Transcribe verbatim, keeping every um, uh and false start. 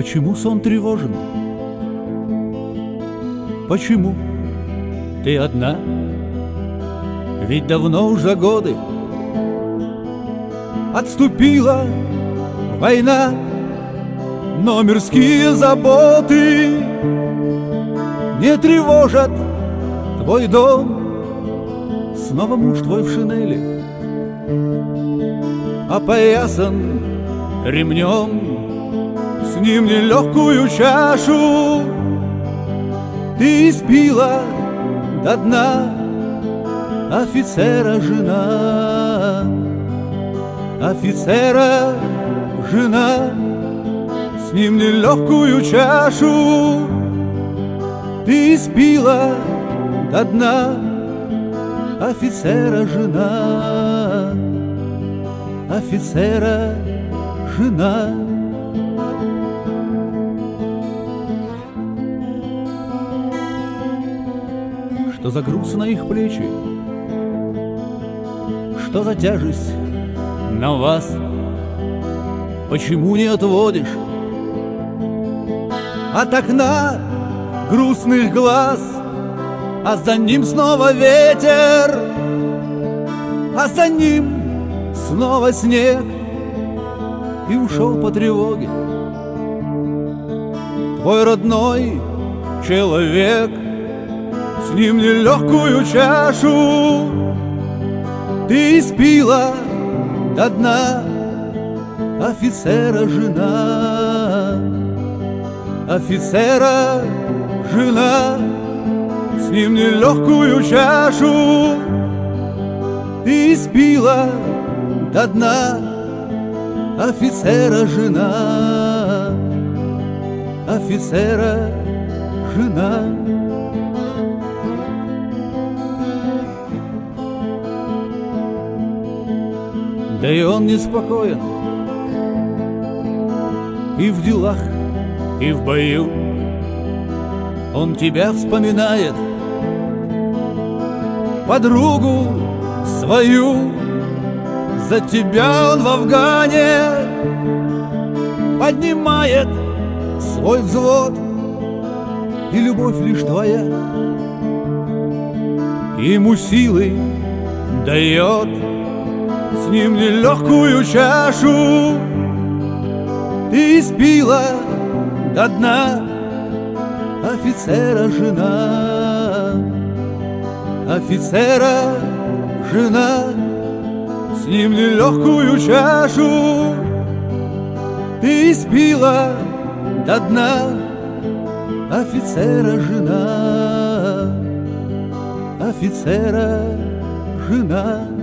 Почему сон тревожен? Почему ты одна? Ведь давно уж за годы отступила война, но мирские заботы не тревожат твой дом. Снова муж твой в шинели, опоясан ремнем, с ним нелегкую чашу ты испила до дна. Офицера жена, офицера жена, с ним нелегкую чашу ты испила до дна. Офицера жена, офицера жена. Что за груз на их плечи, что за тяжесть на вас? Почему не отводишь от окна грустных глаз? А за ним снова ветер, а за ним снова снег, и ушел по тревоге твой родной человек. С ним нелегкую чашу ты испила до дна. Офицера жена, офицера жена, с ним нелегкую чашу ты испила до дна. Офицера жена, офицера жена. Да и он неспокоен и в делах, и в бою. Он тебя вспоминает, подругу свою. За тебя он в Афгане поднимает свой взвод, и любовь лишь твоя ему силы дает. С ним нелегкую чашу ты испила до дна. Офицера жена, офицера жена, с ним нелегкую чашу ты испила до дна. Офицера жена, офицера жена.